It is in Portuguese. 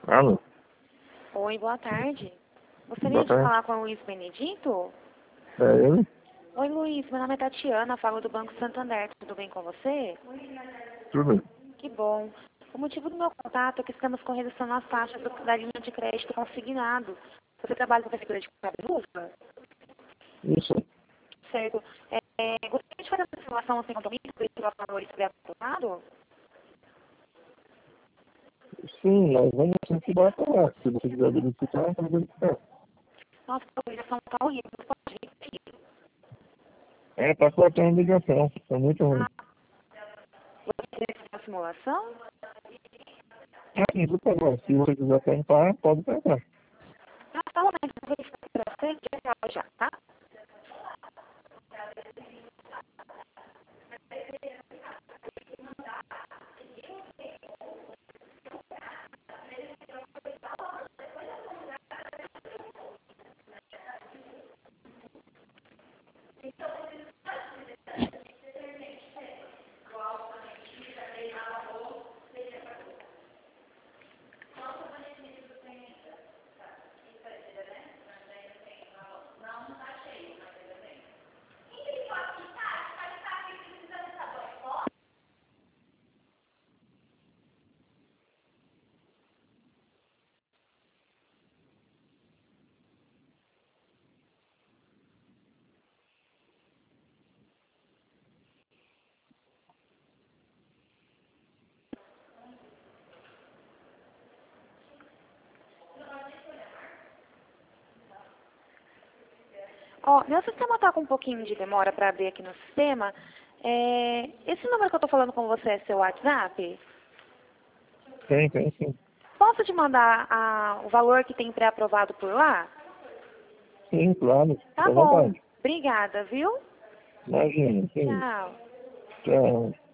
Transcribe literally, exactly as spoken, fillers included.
Alô? Oi, boa tarde. Gostaria Boa de tarde. falar com o Luiz Benedito? É ele? Oi, Luiz. Meu nome é Tatiana, falo do Banco Santander. Tudo bem com você? Tudo. Que bom. O motivo do meu contato é que estamos com redução nas taxas do- da linha de crédito consignado. Você trabalha com a prefeitura de Cabeluva? Isso. Certo. É, é, gostaria de fazer essa simulação sem compromisso, por isso o valor estiver aprovado? Sim, nós vamos sempre bota lá. Se você quiser verificar, pode verificar. Nossa, a ligação está horrível. Você pode repetir? É, tá cortando a ligação. Tá muito ruim. Ah, você quer fazer a simulação? Aqui, por favor, se você quiser tentar, pode tentar. Ah, tá bom, mas eu vou verificar para você já, já, já, tá? Ó, meu sistema está com um pouquinho de demora para abrir aqui no sistema. É, esse número que eu estou falando com você é seu WhatsApp? Tem, tem sim. Posso te mandar a- o valor que tem pré-aprovado por lá? Sim, claro. Tá Fica à bom. vontade. Obrigada, viu? Imagina, sim. Tchau. Tchau.